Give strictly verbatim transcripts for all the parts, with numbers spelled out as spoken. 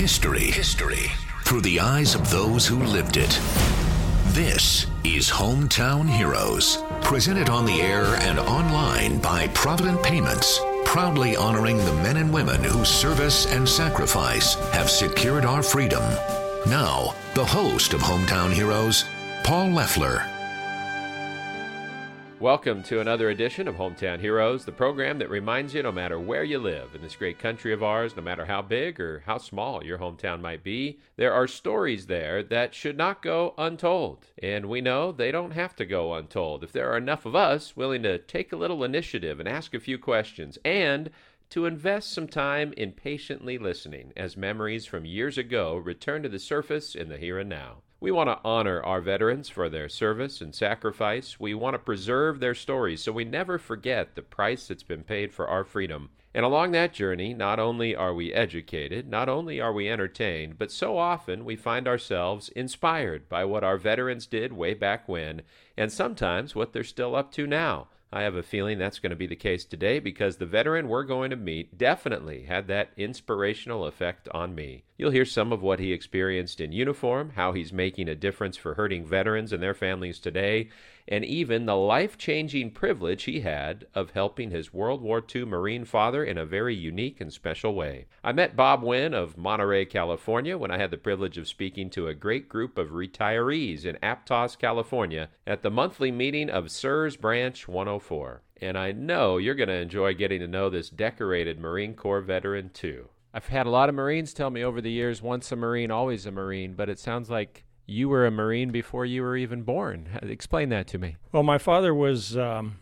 History. History. Through the eyes of those who lived it. This is Hometown Heroes. Presented on the air and online by Provident Payments. Proudly honoring the men and women whose service and sacrifice have secured our freedom. Now, the host of Hometown Heroes, Paul Leffler. Welcome to another edition of Hometown Heroes, the program that reminds you no matter where you live in this great country of ours, no matter how big or how small your hometown might be, there are stories there that should not go untold. And we know they don't have to go untold if there are enough of us willing to take a little initiative and ask a few questions and to invest some time in patiently listening as memories from years ago return to the surface in the here and now. We want to honor our veterans for their service and sacrifice. We want to preserve their stories so we never forget the price that's been paid for our freedom. And along that journey, not only are we educated, not only are we entertained, but so often we find ourselves inspired by what our veterans did way back when, and sometimes what they're still up to now. I have a feeling that's going to be the case today because the veteran we're going to meet definitely had that inspirational effect on me. You'll hear some of what he experienced in uniform, how he's making a difference for hurting veterans and their families today, and even the life-changing privilege he had of helping his World War Two Marine father in a very unique and special way. I met Bob Wynn of Monterey, California, when I had the privilege of speaking to a great group of retirees in Aptos, California, at the monthly meeting of S E R S Branch one oh four. And I know you're going to enjoy getting to know this decorated Marine Corps veteran, too. I've had a lot of Marines tell me over the years, once a Marine, always a Marine, but it sounds like you were a Marine before you were even born. Explain that to me. Well, my father was um,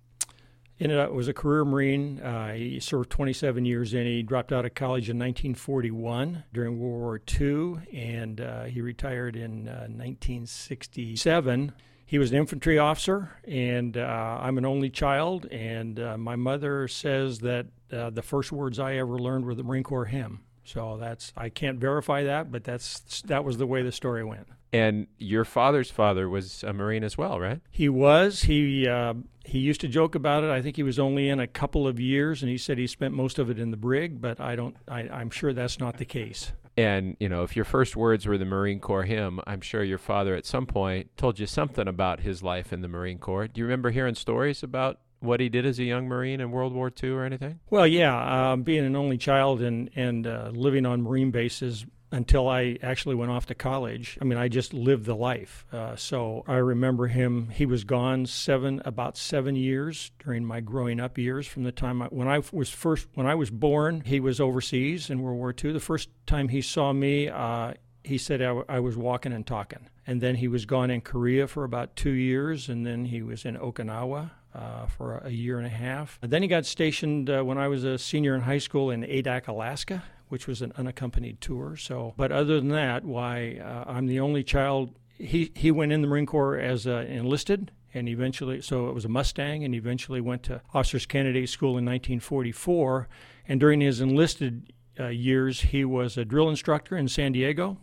ended up was a career Marine. Uh, he served twenty-seven years in. He dropped out of college in nineteen forty-one during World War Two, and uh, he retired in uh, nineteen sixty-seven. He was an infantry officer, and uh, I'm an only child, and uh, my mother says that uh, the first words I ever learned were the Marine Corps hymn. So that's I can't verify that, but that's that was the way the story went. And your father's father was a Marine as well, right? He was. He uh, he used to joke about it. I think he was only in a couple of years, and he said he spent most of it in the brig. But I don't. I, I'm sure that's not the case. And, you know, if your first words were the Marine Corps hymn, I'm sure your father at some point told you something about his life in the Marine Corps. Do you remember hearing stories about what he did as a young Marine in World War Two or anything? Well, yeah. Um, being an only child and, and uh, living on Marine bases until I actually went off to college. I mean, I just lived the life. Uh, so I remember him. He was gone seven, about seven years during my growing up years. From the time I, when I was first, when I was born, he was overseas in World War Two. The first time he saw me, uh, he said I, w- I was walking and talking. And then he was gone in Korea for about two years, and then he was in Okinawa Uh, for a year and a half. And then he got stationed uh, when I was a senior in high school in Adak, Alaska, which was an unaccompanied tour. So, but other than that, why uh, I'm the only child. He he went in the Marine Corps as uh, enlisted, and eventually, so it was a Mustang, and eventually went to Officers Candidate School in nineteen forty-four. And during his enlisted uh, years, he was a drill instructor in San Diego.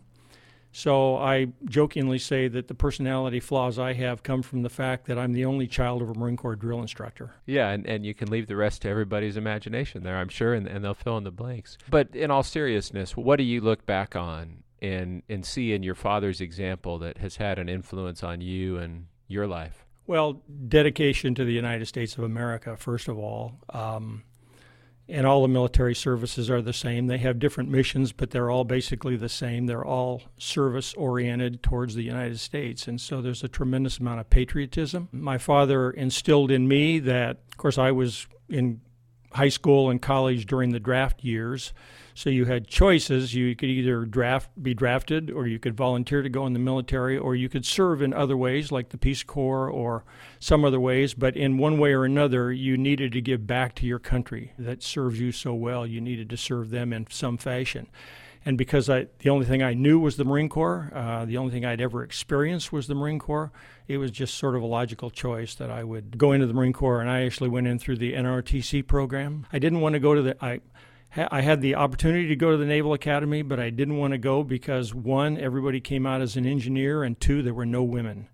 So I jokingly say that the personality flaws I have come from the fact that I'm the only child of a Marine Corps drill instructor. Yeah, and, and you can leave the rest to everybody's imagination there, I'm sure, and, and they'll fill in the blanks. But in all seriousness, what do you look back on and, and see in your father's example that has had an influence on you and your life? Well, dedication to the United States of America, first of all. Um, And all the military services are the same. They have different missions, but they're all basically the same. They're all service-oriented towards the United States. And so there's a tremendous amount of patriotism. My father instilled in me that, of course, I was in high school and college during the draft years. So you had choices. You could either draft, be drafted, or you could volunteer to go in the military, or you could serve in other ways like the Peace Corps or some other ways. But in one way or another, you needed to give back to your country that serves you so well. You needed to serve them in some fashion. And because I, the only thing I knew was the Marine Corps, uh, the only thing I'd ever experienced was the Marine Corps, it was just sort of a logical choice that I would go into the Marine Corps. And I actually went in through the N R T C program. I didn't want to go to the... I, I had the opportunity to go to the Naval Academy, but I didn't want to go because, one, everybody came out as an engineer, and two, there were no women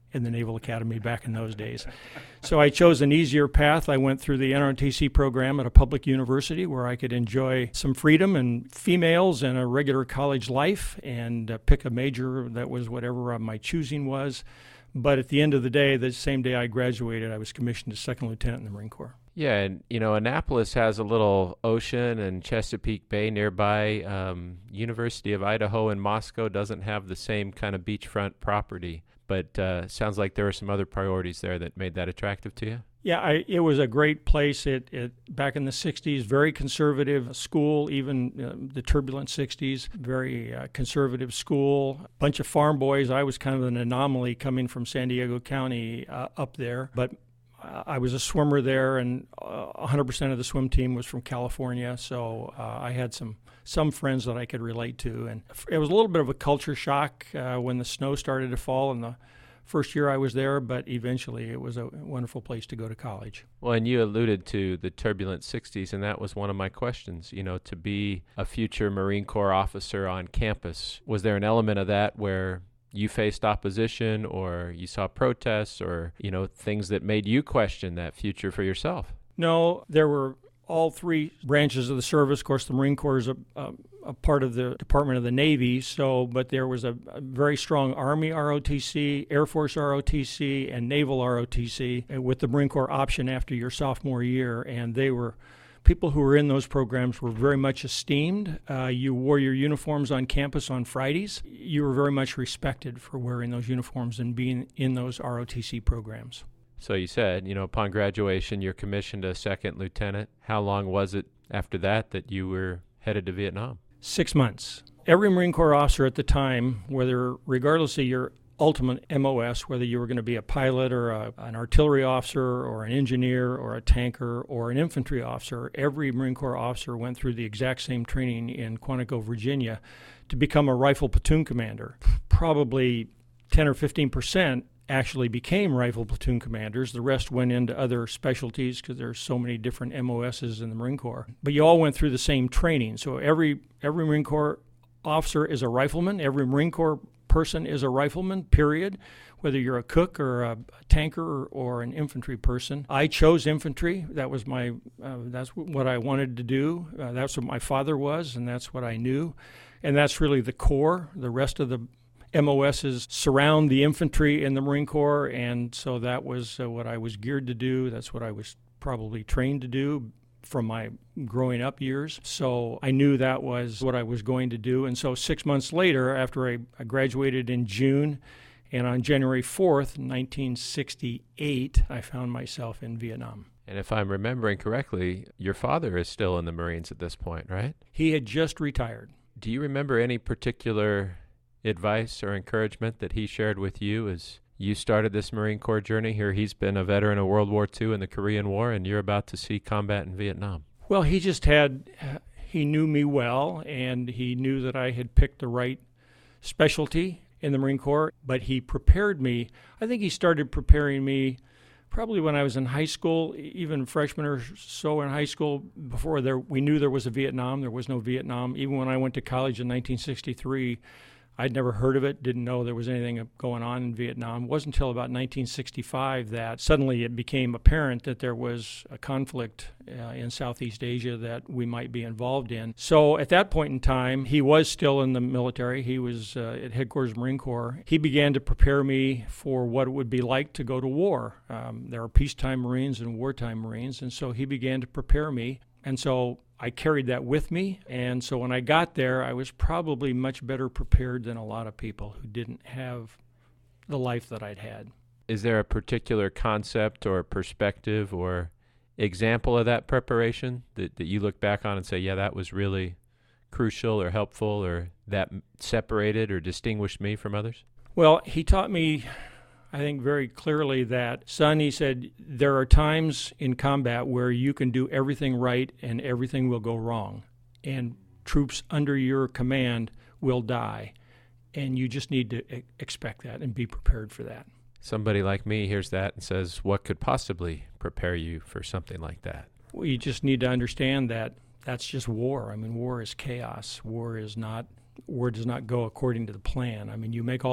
in the Naval Academy back in those days. So I chose an easier path. I went through the N R T C program at a public university where I could enjoy some freedom and females and a regular college life and uh, pick a major that was whatever uh, my choosing was. But at the end of the day, the same day I graduated, I was commissioned as second lieutenant in the Marine Corps. Yeah, and, you know, Annapolis has a little ocean and Chesapeake Bay nearby. Um, University of Idaho in Moscow doesn't have the same kind of beachfront property. But uh, sounds like there were some other priorities there that made that attractive to you? Yeah, I, it was a great place. It, it back in the sixties, very conservative school, even uh, the turbulent sixties, very uh, conservative school. A bunch of farm boys. I was kind of an anomaly coming from San Diego County uh, up there. But uh, I was a swimmer there, and uh, one hundred percent of the swim team was from California. So uh, I had some some friends that I could relate to. And it was a little bit of a culture shock uh, when the snow started to fall in the first year I was there, but eventually it was a wonderful place to go to college. Well, and you alluded to the turbulent sixties, and that was one of my questions, you know, to be a future Marine Corps officer on campus. Was there an element of that where you faced opposition or you saw protests or, you know, things that made you question that future for yourself? No, there were all three branches of the service. Of course, the Marine Corps is a, a, a part of the Department of the Navy, so but there was a, a very strong Army R O T C, Air Force R O T C, and Naval R O T C with the Marine Corps option after your sophomore year, and they were people who were in those programs were very much esteemed. Uh, you wore your uniforms on campus on Fridays. You were very much respected for wearing those uniforms and being in those R O T C programs. So you said, you know, upon graduation, you're commissioned a second lieutenant. How long was it after that that you were headed to Vietnam? Six months. Every Marine Corps officer at the time, whether regardless of your ultimate M O S, whether you were going to be a pilot or a, an artillery officer or an engineer or a tanker or an infantry officer, every Marine Corps officer went through the exact same training in Quantico, Virginia, to become a rifle platoon commander. Probably ten or fifteen percent actually became rifle platoon commanders. The rest went into other specialties because there's so many different M O Ss in the Marine Corps. But you all went through the same training. So every every Marine Corps officer is a rifleman. Every Marine Corps person is a rifleman, period, whether you're a cook or a, a tanker or, or an infantry person. I chose infantry. That was my, uh, that's what I wanted to do. Uh, that's what my father was, and that's what I knew. And that's really the core. The rest of the M O Ss surround the infantry in the Marine Corps, and so that was uh, what I was geared to do. That's what I was probably trained to do from my growing up years. So I knew that was what I was going to do. And so six months later, after I, I graduated in June, and on January fourth, nineteen sixty-eight, I found myself in Vietnam. And if I'm remembering correctly, your father is still in the Marines at this point, right? He had just retired. Do you remember any particular advice or encouragement that he shared with you as you started this Marine Corps journey? Here he's been a veteran of World War Two and the Korean War, and you're about to see combat in Vietnam. Well, he just had, he knew me well, and he knew that I had picked the right specialty in the Marine Corps, but he prepared me. I think he started preparing me probably when I was in high school, even freshman or so in high school. Before there, we knew there was a Vietnam. There was no Vietnam. Even when I went to college in nineteen sixty-three, I'd never heard of it, didn't know there was anything going on in Vietnam. It wasn't until about nineteen sixty-five that suddenly it became apparent that there was a conflict uh, in Southeast Asia that we might be involved in. So at that point in time, he was still in the military. He was uh, at Headquarters Marine Corps. He began to prepare me for what it would be like to go to war. Um, there are peacetime Marines and wartime Marines, and so he began to prepare me. And so I carried that with me, and so when I got there, I was probably much better prepared than a lot of people who didn't have the life that I'd had. Is there a particular concept or perspective or example of that preparation that, that you look back on and say, yeah, that was really crucial or helpful, or that separated or distinguished me from others? Well, he taught me, I think, very clearly that, son, he said, there are times in combat where you can do everything right and everything will go wrong, and troops under your command will die, and you just need to e- expect that and be prepared for that. Somebody like me hears that and says, what could possibly prepare you for something like that? Well, you just need to understand that that's just war. I mean, war is chaos. War is not, war does not go according to the plan. I mean, you make all the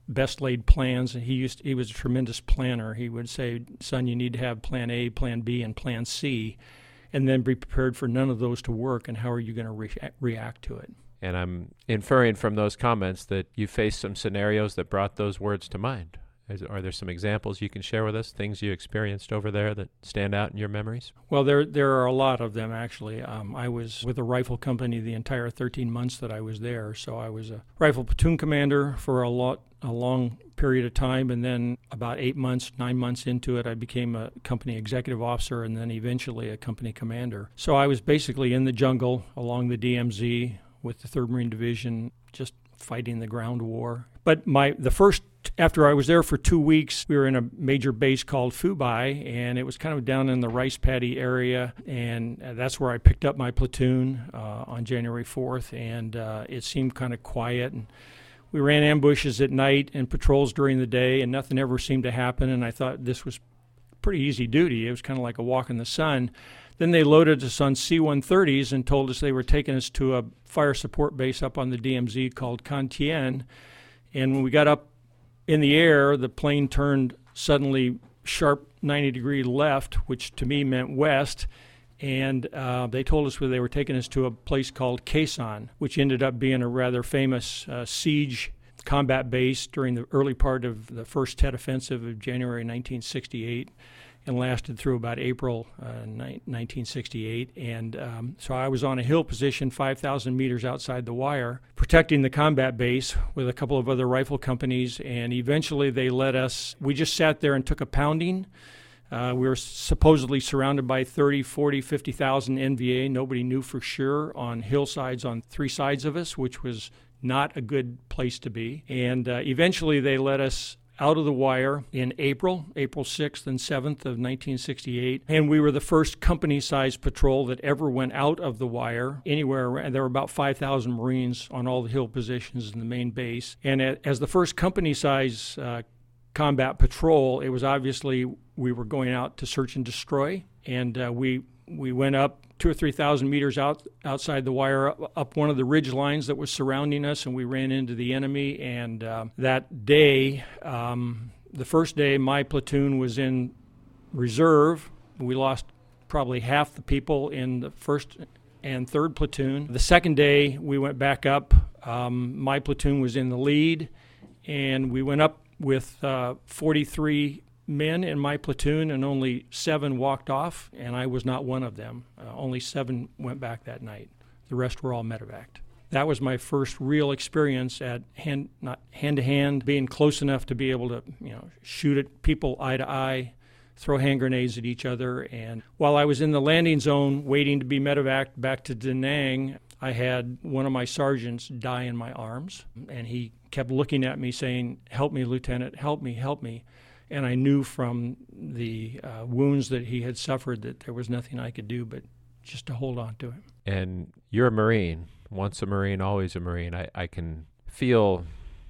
best laid plans. And he used he was a tremendous planner. He would say, "Son, you need to have plan A, plan B, and plan C, and then be prepared for none of those to work. And how are you going to re- react to it?" And I'm inferring from those comments that you faced some scenarios that brought those words to mind. Is, are there some examples you can share with us, things you experienced over there that stand out in your memories? Well, there there are a lot of them, actually. Um, I was with a rifle company the entire thirteen months that I was there. So I was a rifle platoon commander for a lot, a long period of time. And then about eight months, nine months into it, I became a company executive officer and then eventually a company commander. So I was basically in the jungle along the D M Z with the third Marine Division, just fighting the ground war. But my the first, after I was there for two weeks, we were in a major base called Fubai, and it was kind of down in the rice paddy area, and that's where I picked up my platoon uh, on January fourth, and uh, it seemed kind of quiet. And we ran ambushes at night and patrols during the day, and nothing ever seemed to happen, and I thought this was pretty easy duty. It was kind of like a walk in the sun. Then they loaded us on C one thirties and told us they were taking us to a fire support base up on the D M Z called Can Tien. And when we got up in the air, the plane turned suddenly sharp ninety degree left, which to me meant west. And uh, they told us where they were taking us to a place called Khe Sanh, which ended up being a rather famous uh, siege combat base during the early part of the first Tet Offensive of January nineteen sixty-eight. And lasted through about April uh, nineteen sixty-eight. And um, so I was on a hill position five thousand meters outside the wire, protecting the combat base with a couple of other rifle companies. And eventually they let us, we just sat there and took a pounding. Uh, we were supposedly surrounded by thirty, forty, fifty thousand N V A. Nobody knew for sure, on hillsides on three sides of us, which was not a good place to be. And uh, eventually they let us out of the wire in April, April sixth and seventh of nineteen sixty-eight. And we were the first company-sized patrol that ever went out of the wire anywhere. And there were about five thousand Marines on all the hill positions in the main base. And as the first company-sized uh, combat patrol, it was obviously we were going out to search and destroy. And uh, we we went up two or three thousand meters out outside the wire, up, up one of the ridge lines that was surrounding us, and we ran into the enemy. And uh, that day, um, the first day, my platoon was in reserve. We lost probably half the people in the first and third platoon. The second day, we went back up. Um, my platoon was in the lead, and we went up with uh, forty-three men in my platoon, and only seven walked off, and I was not one of them. Uh, only seven went back that night. The rest were all medevaced. That was my first real experience at hand, not hand-to-hand, being close enough to be able to, you know, shoot at people eye to eye, throw hand grenades at each other. And while I was in the landing zone waiting to be medevaced back to Da Nang, I had one of my sergeants die in my arms, and he kept looking at me saying, "Help me, Lieutenant, help me, help me." And I knew from the uh, wounds that he had suffered that there was nothing I could do but just to hold on to him. And you're a Marine. Once a Marine, always a Marine. I, I can feel,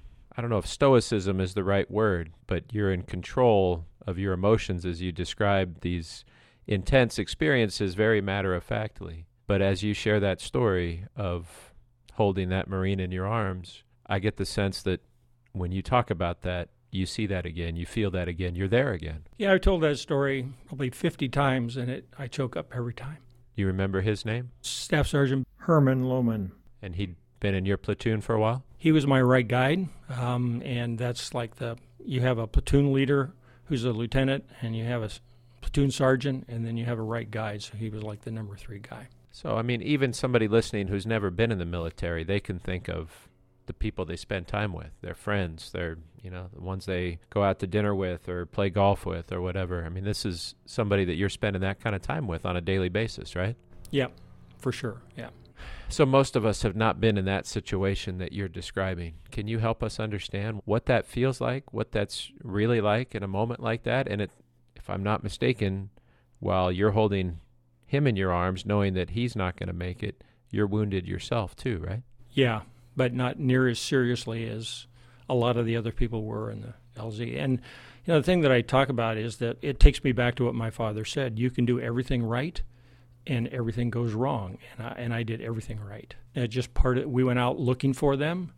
I don't know if stoicism is the right word, but you're in control of your emotions as you describe these intense experiences very matter-of-factly. But as you share that story of holding that Marine in your arms, I get the sense that when you talk about that, you see that again, you feel that again, you're there again. Yeah, I've told that story probably fifty times, and it I choke up every time. You remember his name? Staff Sergeant Herman Lohman. And he'd been in your platoon for a while? He was my right guide, um, and that's like the, you have a platoon leader who's a lieutenant, and you have a platoon sergeant, and then you have a right guide, so he was like the number three guy. So, I mean, even somebody listening who's never been in the military, they can think of the people they spend time with, their friends, their, you know, the ones they go out to dinner with or play golf with or whatever. I mean, this is somebody that you're spending that kind of time with on a daily basis, right? Yeah, for sure, yeah. So most of us have not been in that situation that you're describing. Can you help us understand what that feels like, what that's really like in a moment like that? And it, if I'm not mistaken, while you're holding him in your arms, knowing that he's not going to make it, you're wounded yourself too, right? Yeah, but not near as seriously as a lot of the other people were in the L Z. And you know, the thing that I talk about is that it takes me back to what my father said. You can do everything right, and everything goes wrong. And I, and I did everything right. It just part of, we went out looking for them.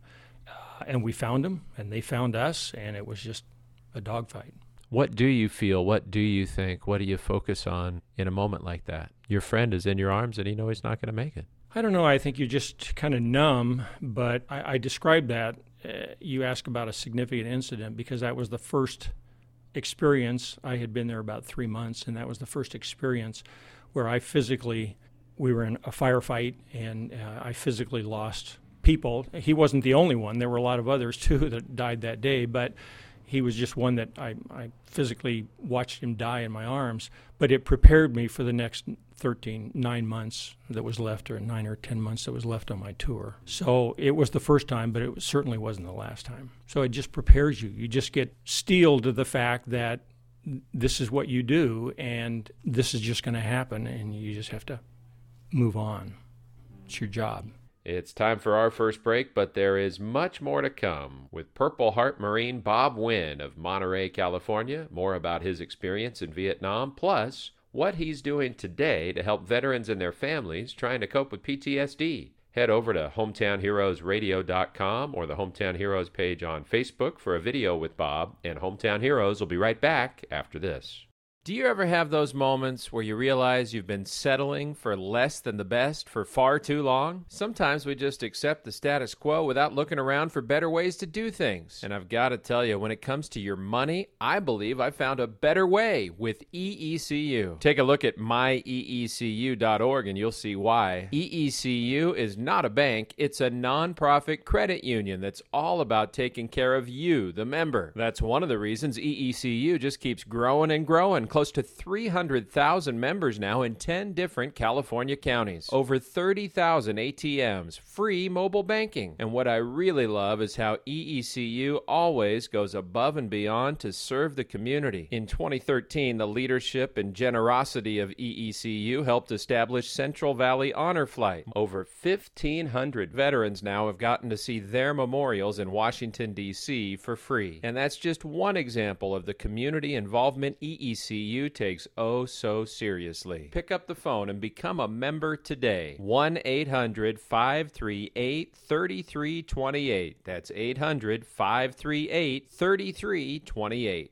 uh, and we found them, and they found us, and it was just a dogfight. What do you feel? What do you think? What do you focus on in a moment like that? Your friend is in your arms and you know he's not going to make it. I don't know. I think you're just kind of numb, but I, I described that. Uh, you ask about a significant incident because that was the first experience. I had been there about three months, and that was the first experience where I physically, we were in a firefight, and uh, I physically lost people. He wasn't the only one. There were a lot of others, too, that died that day, but he was just one that I, I physically watched him die in my arms. But it prepared me for the next thirteen, nine months that was left, or nine or ten months that was left on my tour. So it was the first time, but it certainly wasn't the last time. So it just prepares you. You just get steeled to the fact that this is what you do, and this is just going to happen, and you just have to move on. It's your job. It's time for our first break, but there is much more to come with Purple Heart Marine Bob Wynn of Monterey, California. More about his experience in Vietnam, plus what he's doing today to help veterans and their families trying to cope with P T S D. Head over to hometown heroes radio dot com or the Hometown Heroes page on Facebook for a video with Bob, and Hometown Heroes will be right back after this. Do you ever have those moments where you realize you've been settling for less than the best for far too long? Sometimes we just accept the status quo without looking around for better ways to do things. And I've got to tell you, when it comes to your money, I believe I found a better way with E E C U. Take a look at my e e c u dot org and you'll see why. E E C U is not a bank, it's a nonprofit credit union that's all about taking care of you, the member. That's one of the reasons E E C U just keeps growing and growing. Close to three hundred thousand members now in ten different California counties. Over thirty thousand A T Ms, free mobile banking. And what I really love is how E E C U always goes above and beyond to serve the community. In twenty thirteen, the leadership and generosity of E E C U helped establish Central Valley Honor Flight. Over fifteen hundred veterans now have gotten to see their memorials in Washington, D C for free. And that's just one example of the community involvement E E C U takes oh so seriously. Pick up the phone and become a member today. one eight hundred five three eight three three two eight. That's eight hundred five three eight three three two eight.